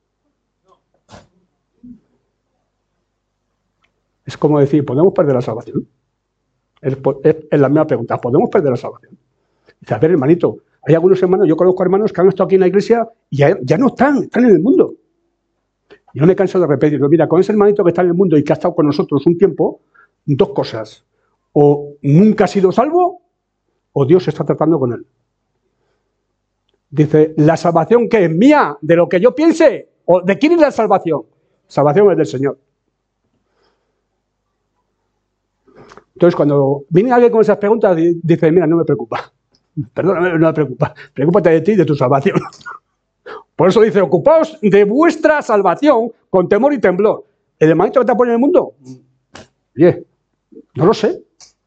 Es como decir, ¿podemos perder la salvación? Es, es, es la misma pregunta, ¿podemos perder la salvación? Dice, a ver, hermanito, hay algunos hermanos, yo conozco hermanos que han estado aquí en la iglesia y ya, ya no están, están en el mundo. Yo no me canso de repetirlo. Mira, con ese hermanito que está en el mundo y que ha estado con nosotros un tiempo, dos cosas. O nunca ha sido salvo, o Dios está tratando con él. Dice, ¿la salvación qué es mía? ¿De lo que yo piense? ¿O de quién es la salvación? Salvación es del Señor. Entonces, cuando viene alguien con esas preguntas, dice, mira, no me preocupa. Perdóname, no me preocupa. Preocúpate de ti y de tu salvación. Por eso dice, ocupaos de vuestra salvación con temor y temblor. ¿El hermanito que te pone en el mundo? Oye, no lo sé.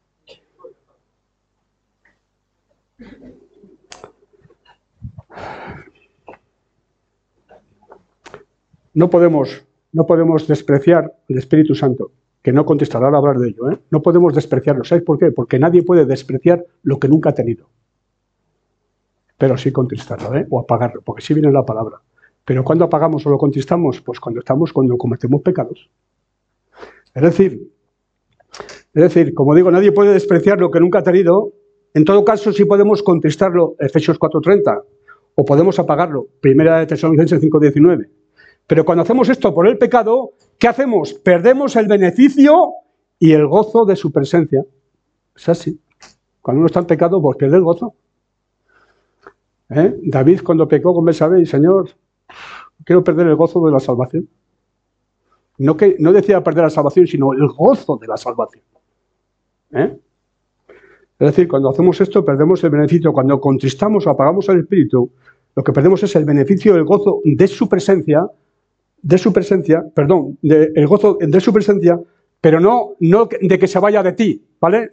No podemos, no podemos despreciar el Espíritu Santo, que no contestará al hablar de ello, ¿eh? No podemos despreciarlo. ¿Sabes por qué? Porque nadie puede despreciar lo que nunca ha tenido. Pero sí contristarlo, ¿eh? O apagarlo, porque sí viene la palabra. Pero ¿cuándo apagamos o lo contristamos? Pues cuando estamos, cuando cometemos pecados. Es decir, es decir, como digo, nadie puede despreciar lo que nunca ha tenido. En todo caso, sí podemos contristarlo, Efesios cuatro treinta, o podemos apagarlo, Primera de Tesalonicenses cinco diecinueve. Pero cuando hacemos esto por el pecado, ¿qué hacemos? Perdemos el beneficio y el gozo de su presencia. Es así. Cuando uno está en pecado, pues pierde el gozo. ¿Eh? David, cuando pecó con Betsabé, Señor, quiero perder el gozo de la salvación. No, que, no decía perder la salvación, sino el gozo de la salvación. ¿Eh? Es decir, cuando hacemos esto, perdemos el beneficio. Cuando contristamos o apagamos el Espíritu, lo que perdemos es el beneficio, el gozo de su presencia, de su presencia, perdón, de, el gozo de su presencia, pero no, no de que se vaya de ti, ¿vale?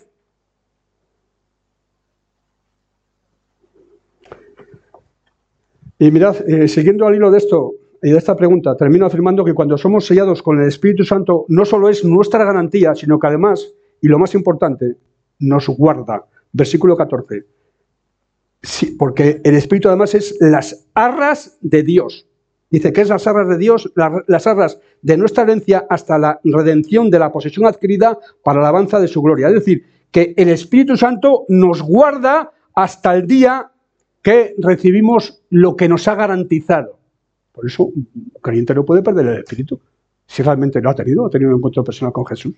Y mirad, eh, siguiendo al hilo de esto y de esta pregunta, termino afirmando que cuando somos sellados con el Espíritu Santo, no solo es nuestra garantía, sino que además, y lo más importante, nos guarda. Versículo catorce. Sí, porque el Espíritu además es las arras de Dios. Dice que es las arras de Dios, las, las arras de nuestra herencia hasta la redención de la posesión adquirida para la alabanza de su gloria. Es decir, que el Espíritu Santo nos guarda hasta el día que recibimos lo que nos ha garantizado. Por eso un creyente no puede perder el Espíritu. Si realmente lo ha tenido, ha tenido un encuentro personal con Jesús.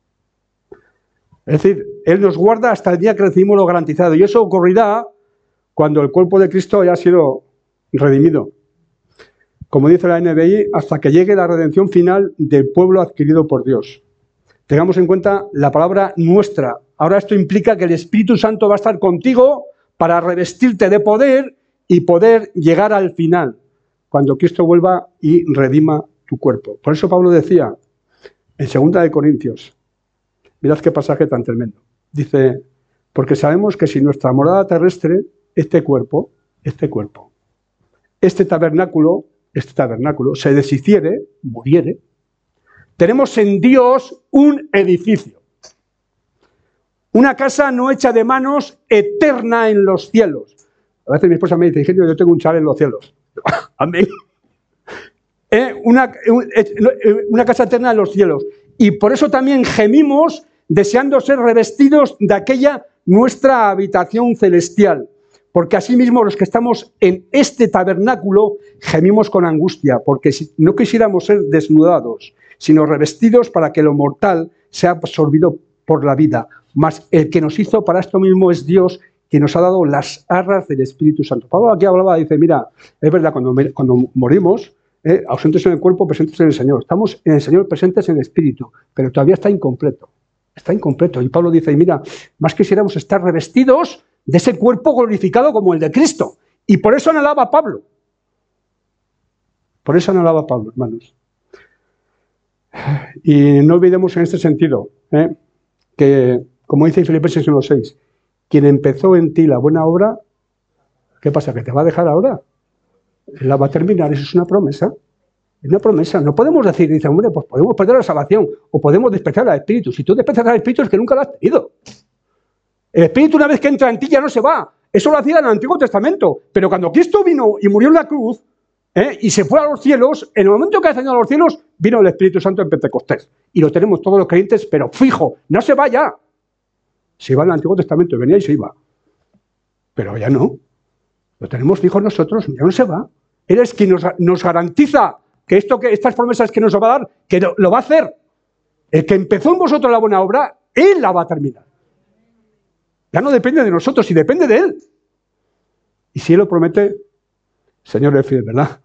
Es decir, Él nos guarda hasta el día que recibimos lo garantizado. Y eso ocurrirá cuando el cuerpo de Cristo haya sido redimido. Como dice la N B I, hasta que llegue la redención final del pueblo adquirido por Dios. Tengamos en cuenta la palabra nuestra. Ahora esto implica que el Espíritu Santo va a estar contigo para revestirte de poder y poder llegar al final, cuando Cristo vuelva y redima tu cuerpo. Por eso Pablo decía en segunda de Corintios, mirad qué pasaje tan tremendo. Dice, porque sabemos que si nuestra morada terrestre, este cuerpo, este cuerpo, este tabernáculo, este tabernáculo se deshiciere, muriere, tenemos en Dios un edificio. Una casa no hecha de manos, eterna en los cielos. A veces mi esposa me dice, Ingenio, yo tengo un chalet en los cielos. Amén. Eh, una, una casa eterna en los cielos. Y por eso también gemimos deseando ser revestidos de aquella nuestra habitación celestial. Porque asimismo los que estamos en este tabernáculo gemimos con angustia, porque si no quisiéramos ser desnudados, sino revestidos para que lo mortal sea absorbido por la vida. Mas el que nos hizo para esto mismo es Dios, que nos ha dado las arras del Espíritu Santo. Pablo aquí hablaba, dice, mira, es verdad, cuando, cuando morimos, eh, ausentes en el cuerpo, presentes en el Señor. Estamos en el Señor, presentes en el Espíritu, pero todavía está incompleto. Está incompleto. Y Pablo dice, mira, más quisiéramos estar revestidos de ese cuerpo glorificado como el de Cristo. Y por eso anhelaba Pablo. Por eso anhelaba Pablo, hermanos. Y no olvidemos en este sentido, ¿eh? que, como dice Filipenses uno seis, quien empezó en ti la buena obra, ¿qué pasa? ¿Que te va a dejar ahora? La va a terminar, eso es una promesa. Es una promesa. No podemos decir, dice, hombre, pues podemos perder la salvación o podemos despreciar al Espíritu. Si tú desprecias al Espíritu es que nunca lo has tenido. El Espíritu una vez que entra en ti ya no se va. Eso lo hacía en el Antiguo Testamento. Pero cuando Cristo vino y murió en la cruz, ¿eh? y se fue a los cielos, en el momento que ascendió a los cielos, vino el Espíritu Santo en Pentecostés. Y lo tenemos todos los creyentes, pero fijo, no se va ya. Se iba en el Antiguo Testamento, venía y se iba. Pero ya no. Lo tenemos fijo nosotros, ya no se va. Él es quien nos, nos garantiza que, esto, que estas promesas que nos va a dar, que lo, lo va a hacer. El que empezó en vosotros la buena obra, Él la va a terminar. Ya no depende de nosotros, y depende de Él. Y si Él lo promete, Señor es fiel, ¿verdad?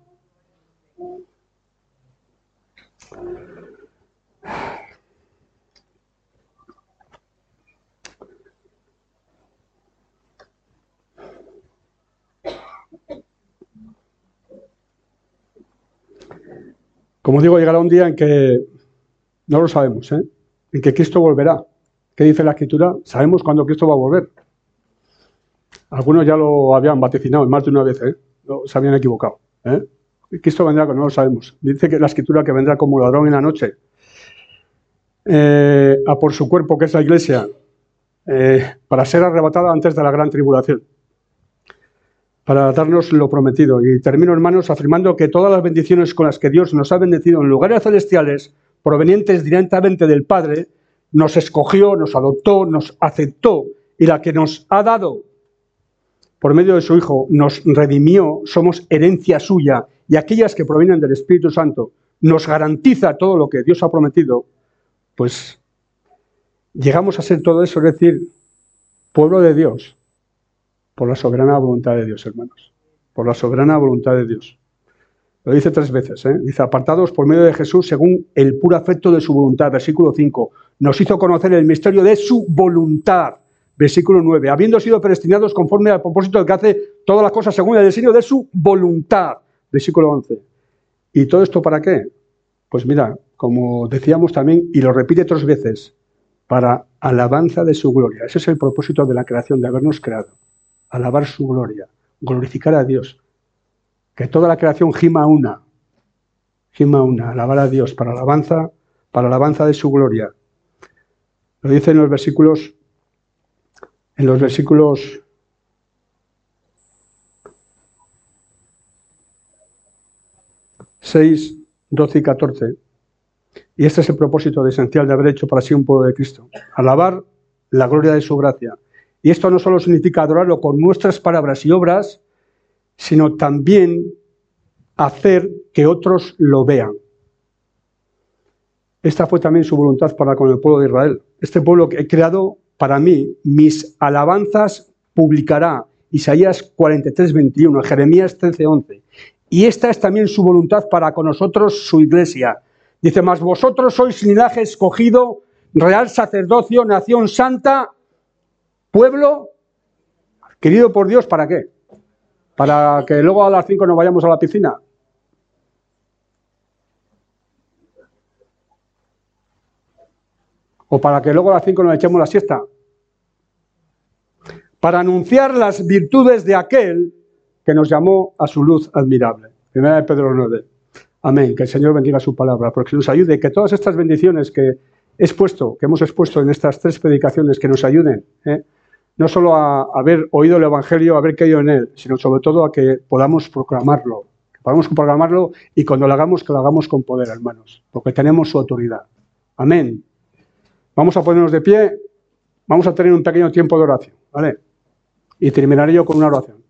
Como digo, llegará un día en que, no lo sabemos, ¿eh? en que Cristo volverá. ¿Qué dice la Escritura? Sabemos cuándo Cristo va a volver. Algunos ya lo habían vaticinado más de una vez, ¿eh? No, se habían equivocado. ¿eh? Cristo vendrá, no lo sabemos. Dice que la Escritura que vendrá como ladrón en la noche, eh, a por su cuerpo, que es la Iglesia, eh, para ser arrebatada antes de la gran tribulación, para darnos lo prometido. Y termino, hermanos, afirmando que todas las bendiciones con las que Dios nos ha bendecido en lugares celestiales, provenientes directamente del Padre, nos escogió, nos adoptó, nos aceptó, y la que nos ha dado por medio de su Hijo, nos redimió, somos herencia suya, y aquellas que provienen del Espíritu Santo nos garantiza todo lo que Dios ha prometido, pues llegamos a ser todo eso, es decir, pueblo de Dios, por la soberana voluntad de Dios, hermanos, por la soberana voluntad de Dios. Lo dice tres veces, ¿eh? Dice, apartados por medio de Jesús según el puro afecto de su voluntad, versículo cinco, nos hizo conocer el misterio de su voluntad, versículo nueve, habiendo sido predestinados conforme al propósito de que hace todas las cosas según el designio de su voluntad, versículo once. ¿Y todo esto para qué? Pues mira, como decíamos también, y lo repite tres veces, para alabanza de su gloria. Ese es el propósito de la creación, de habernos creado. Alabar su gloria, glorificar a Dios. que toda la creación gima una, gima una, alabar a Dios para alabanza, para alabanza de su gloria. Lo dice en los versículos, en los versículos seis, doce y catorce. Y este es el propósito esencial de haber hecho para sí un pueblo de Cristo. Alabar la gloria de su gracia. Y esto no solo significa adorarlo con nuestras palabras y obras, sino también hacer que otros lo vean. Esta fue también su voluntad para con el pueblo de Israel. Este pueblo que he creado para mí, mis alabanzas publicará. Isaías cuarenta y tres, veintiuno, Jeremías trece, once. Y esta es también su voluntad para con nosotros, su iglesia. Dice, mas vosotros sois linaje escogido, real sacerdocio, nación santa, pueblo querido por Dios, ¿para qué? ¿Para que luego a las cinco nos vayamos a la piscina? ¿O para que luego a las cinco nos echemos la siesta? Para anunciar las virtudes de aquel que nos llamó a su luz admirable. Primera de Pedro nueve. Amén. Que el Señor bendiga su palabra, porque nos ayude, que todas estas bendiciones que he expuesto, que hemos expuesto en estas tres predicaciones, que nos ayuden, ¿eh? no solo a, a haber oído el Evangelio, a haber creído en él, sino sobre todo a que podamos proclamarlo, que podamos proclamarlo y cuando lo hagamos, que lo hagamos con poder, hermanos, porque tenemos su autoridad. Amén. Vamos a ponernos de pie, vamos a tener un pequeño tiempo de oración, ¿vale? Y terminaré yo con una oración.